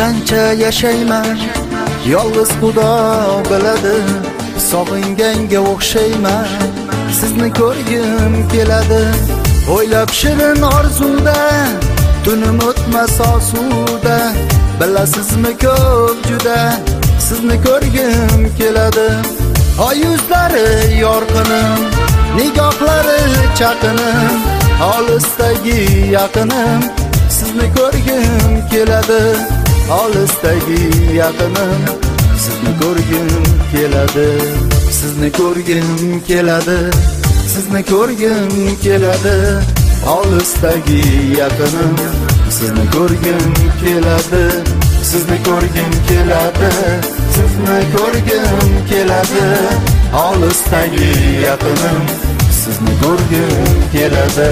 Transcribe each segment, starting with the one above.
qancha yashayman, yolg'iz Xudo biladi. Sog'inganga o'xshayman, sizni ko'rgim keladi. O'ylab shirin orzuda, tunim o'tmas osuda. Bilasizmi ko'p juda, sizni ko'rgim keladi. Oy yuzlari yorqinim, nigohlari chaqinim, olisdagi yaqinim, sizni ko'rgim keladi. Olisdagi yaqinim, sizni ko'rgim keladi. Sizni ko'rgim keladi. Sizni ko'rgim keladi. Olisdagi yaqinim, sizni ko'rgim keladi. Sizni ko'rgim keladi. Sizni ko'rgim keladi. Olisdagi yaqinim, sizni ko'rgim keladi.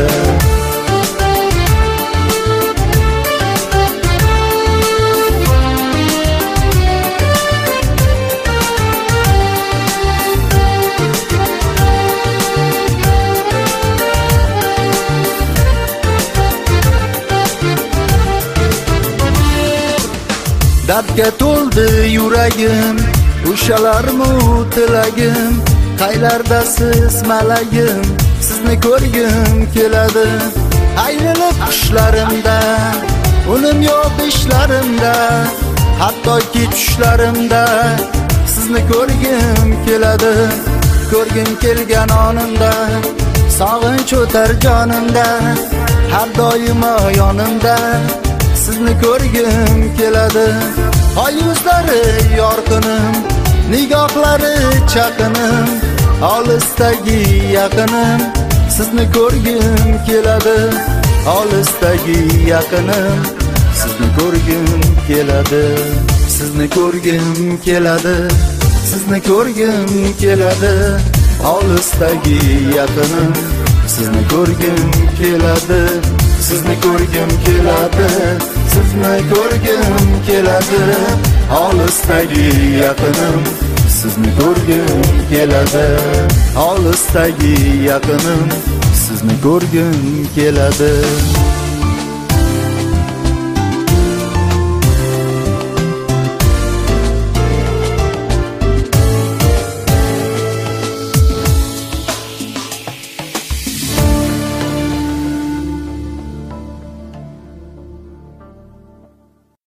Dardga to'ldi yuragim, o'shalarmu tilagim. Qaylardasiz malagim, sizni ko'rgim keladi. Aylanib qishlarimda, unim yo'q ishlarimda, hattoki tushlarimda sizni ko'rgim keladi. Ko'rgim kelgan onimda, sog'inch o'tar jonimda, har doimo yonimda sizni ko'rgim keladi. Oy yuzlari yorqinim, nigohlari chaqinim, olisdagi yaqinim, sizni ko'rgim keladi. Olisdagi yaqinim, sizni ko'rgim keladi. Sizni ko'rgim keladi. Sizni ko'rgim keladi. Olisdagi yaqinim, sizni ko'rgim keladi. Sizni ko'rgim keladi. Sizni ko'rgim keladi. Olisdagi yaqinim, sizni ko'rgim keladi. Olisdagi yaqinim, sizni ko'rgim keladi.